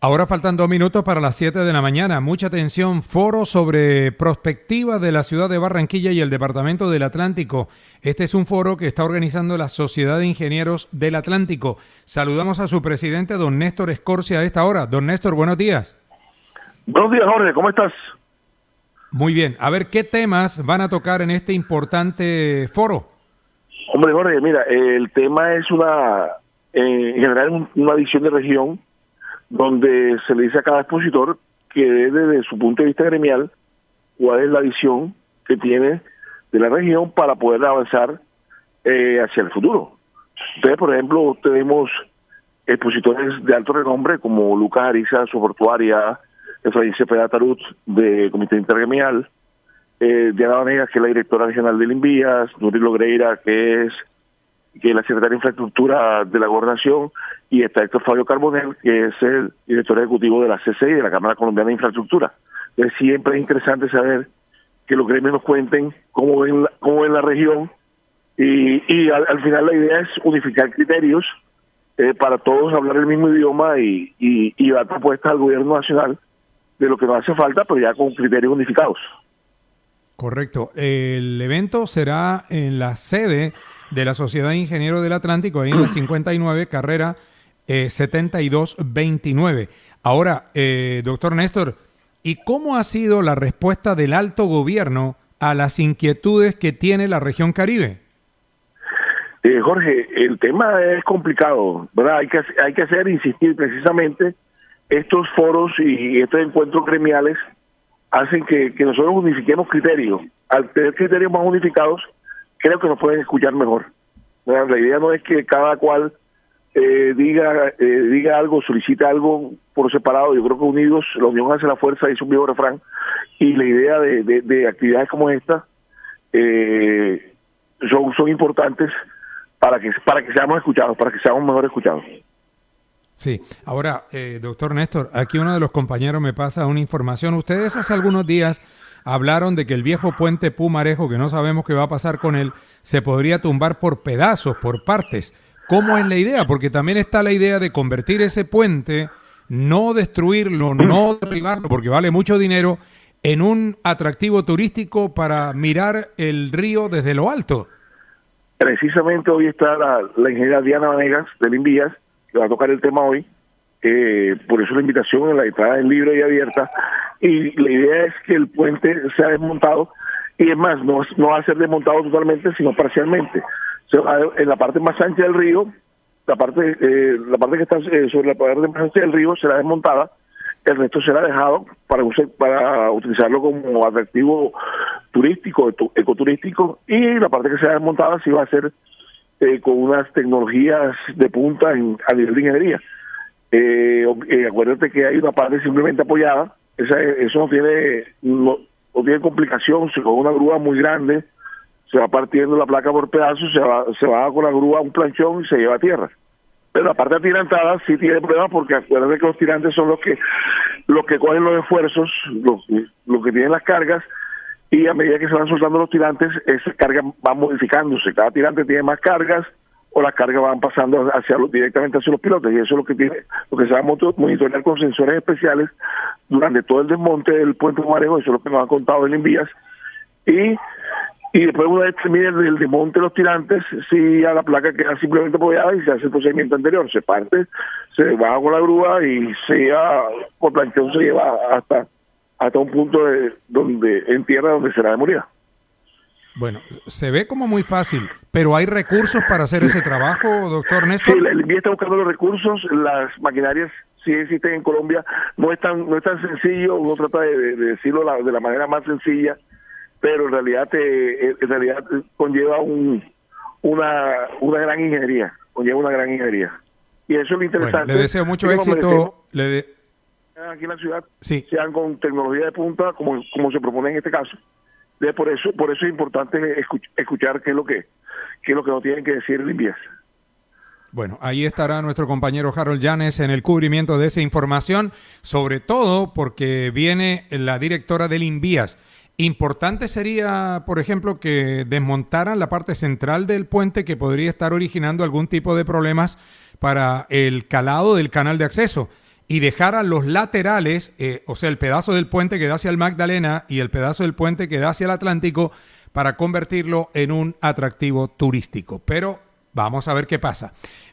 Ahora faltan 2 minutos para las 7 de la mañana. Mucha atención. Foro sobre prospectiva de la ciudad de Barranquilla y el Departamento del Atlántico. Este es un foro que está organizando la Sociedad de Ingenieros del Atlántico. Saludamos a su presidente, don Néstor Escorcia, a esta hora. Don Néstor, buenos días. Buenos días, Jorge. ¿Cómo estás? Muy bien. A ver, ¿qué temas van a tocar en este importante foro? Hombre, Jorge, mira, el tema es en general una visión de región donde se le dice a cada expositor que desde su punto de vista gremial cuál es la visión que tiene de la región para poder avanzar hacia el futuro. Entonces, por ejemplo, tenemos expositores de alto renombre como Lucas Ariza, Soportuaria, Efraín Cepeda Tarut, de Comité Intergremial, Diana Vanegas, que es la directora regional del Invías, Nuri Logreira, que es la secretaria de Infraestructura de la Gobernación, y está Héctor Fabio Carbonell, que es el director ejecutivo de la CCI, de la Cámara Colombiana de Infraestructura. Entonces, siempre es interesante saber que los gremios nos cuenten cómo ven la región, y al final la idea es unificar criterios para todos hablar el mismo idioma y dar propuestas al gobierno nacional de lo que nos hace falta, pero ya con criterios unificados. Correcto. El evento será en la sede de la Sociedad de Ingenieros del Atlántico, ahí en la 59, carrera 7229. Ahora, doctor Néstor, ¿y cómo ha sido la respuesta del alto gobierno a las inquietudes que tiene la región Caribe? Jorge, el tema es complicado, ¿verdad? Hay que insistir precisamente. Estos foros y estos encuentros gremiales hacen que nosotros unifiquemos criterios. Al tener criterios más unificados, creo que nos pueden escuchar mejor. ¿Verdad? La idea no es que cada cual diga algo, solicite algo por separado. Yo creo que unidos, la unión hace la fuerza, dice un viejo refrán. Y la idea de actividades como esta son importantes para que seamos escuchados, para que seamos mejor escuchados. Sí. Ahora, doctor Néstor, aquí uno de los compañeros me pasa una información. Ustedes hace algunos días hablaron de que el viejo puente Pumarejo, que no sabemos qué va a pasar con él, se podría tumbar por pedazos, por partes. ¿Cómo es la idea? Porque también está la idea de convertir ese puente, no destruirlo, no derribarlo, porque vale mucho dinero, en un atractivo turístico para mirar el río desde lo alto. Precisamente hoy está la ingeniera Diana Vanegas del Invías, que va a tocar el tema hoy, por eso la invitación en la entrada es libre y abierta, y la idea es que el puente sea desmontado, y es más, no va a ser desmontado totalmente, sino parcialmente. En la parte más ancha del río, la parte que está sobre la parte más ancha del río será desmontada, el resto será dejado para utilizarlo como atractivo turístico, ecoturístico, y la parte que será desmontada sí va a ser con unas tecnologías de punta a nivel de ingeniería. Acuérdate que hay una parte simplemente apoyada, eso no tiene complicación, con una grúa muy grande, se va partiendo la placa por pedazos, se va con la grúa a un planchón y se lleva a tierra. Pero la parte atirantada sí tiene problemas porque acuérdate que los tirantes son los que cogen los esfuerzos, los que tienen las cargas, y a medida que se van soltando los tirantes, esas cargas van modificándose. Cada tirante tiene más cargas o las cargas van pasando directamente hacia los pilotos, y eso es lo que se va a monitorear con sensores especiales durante todo el desmonte del puente Pumarejo. Eso es lo que nos han contado en Invías. Y después, una vez termine el desmonte de los tirantes, si a la placa queda simplemente apoyada y se hace el procedimiento anterior. Se parte, se baja con la grúa y se lleva, por planchón se lleva hasta un punto en tierra donde será demolida. Bueno, se ve como muy fácil, pero ¿hay recursos para hacer ese trabajo, doctor Néstor? Sí, el INVIA está buscando los recursos, las maquinarias sí existen en Colombia, no es tan sencillo, uno trata de decirlo de la manera más sencilla, pero en realidad conlleva una gran ingeniería, y eso es lo interesante. Bueno, le deseo mucho éxito. Aquí en la ciudad, sí, sean con tecnología de punta, como se propone en este caso. Por eso es importante escuchar qué es lo que nos tienen que decir el INVIAS. Bueno, ahí estará nuestro compañero Harold Llanes en el cubrimiento de esa información, sobre todo porque viene la directora del INVIAS. Importante sería, por ejemplo, que desmontaran la parte central del puente, que podría estar originando algún tipo de problemas para el calado del canal de acceso. y dejara los laterales, o sea, el pedazo del puente que da hacia el Magdalena y el pedazo del puente que da hacia el Atlántico, para convertirlo en un atractivo turístico. Pero vamos a ver qué pasa.